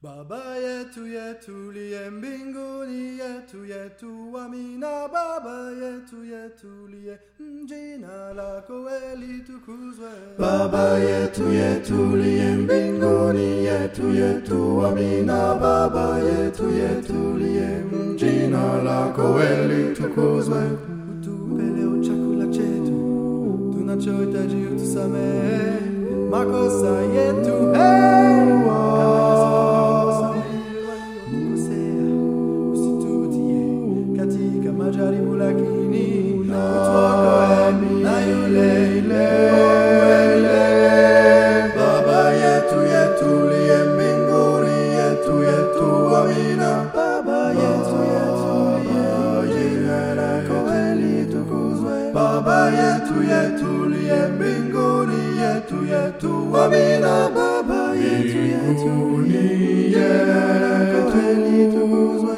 Baba yetu yetu liye mbinguni, yetu yetu amina. Baba yetu yetu liye, jina lako litukuzwe. Baba yetu yetu liye mbinguni, yetu yetu amina. Baba yetu yetu liye, jina lako litukuzwe. Utupe leo chakula chetu, tunachohitaji utusamehe makosa yetu, majaribu lakini utuokoe na yule. Baba yetu yetu liye mbinguni, yetu yetu amina. Baba yetu yetu liye, jina lako litukuzwe. Baba yetu yetu liye mbinguni, yetu yetu amina. Baba yetu yetu liye, jina lako litukuzwe.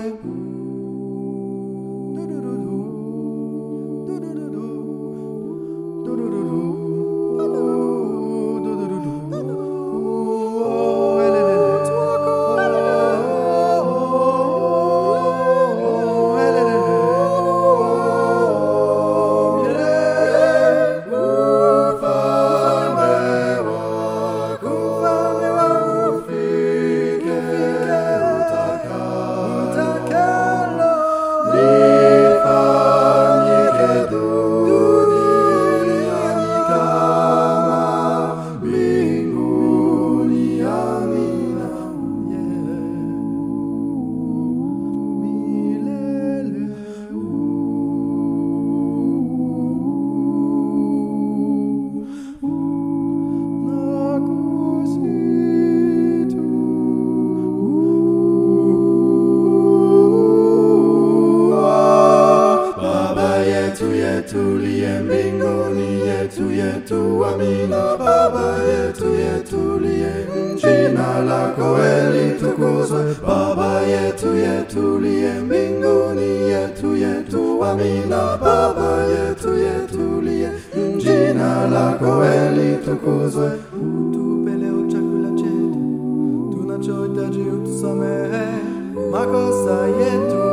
Yetu liye mbinguni, yetu yetu amina. Baba yetu yetu liye, jina lako litukuzwe. Baba yetu yetu liye mbinguni, yetu yetu amina. Baba yetu yetu liye, jina lako litukuzwe. Utupe leo chakula chetu, tunachohitaji utusamehe makosa yetu,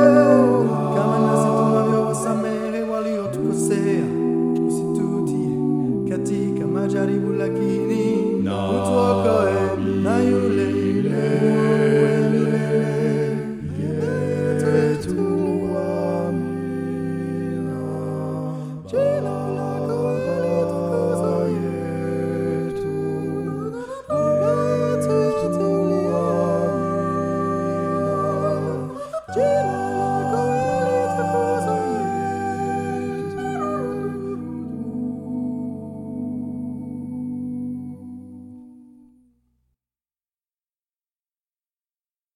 kama nasi tunavyowasamehe waliotukosea. Usitutie katika majaribu lakini utuokoe na yule. Jina